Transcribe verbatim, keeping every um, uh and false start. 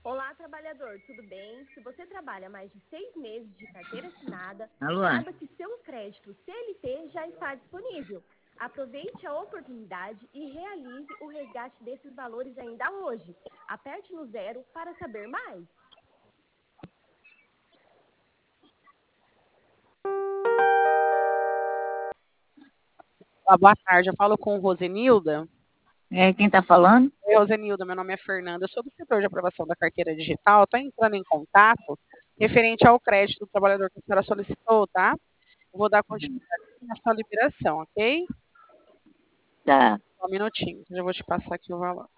Olá, trabalhador, tudo bem? Se você trabalha mais de seis meses de carteira assinada, Alô? saiba que seu crédito C L T já está disponível. Aproveite a oportunidade e realize o resgate desses valores ainda hoje. Aperte no zero para saber mais. Ah, boa tarde, eu falo com Rosenilda. É, quem está falando? Oi, Rosenilda, meu nome é Fernanda, eu sou do setor de aprovação da carteira digital, estou entrando em contato referente ao crédito do trabalhador que a senhora solicitou, tá? Eu vou dar continuidade na sua liberação, ok? Tá. Só um minutinho, que eu já vou te passar aqui o valor.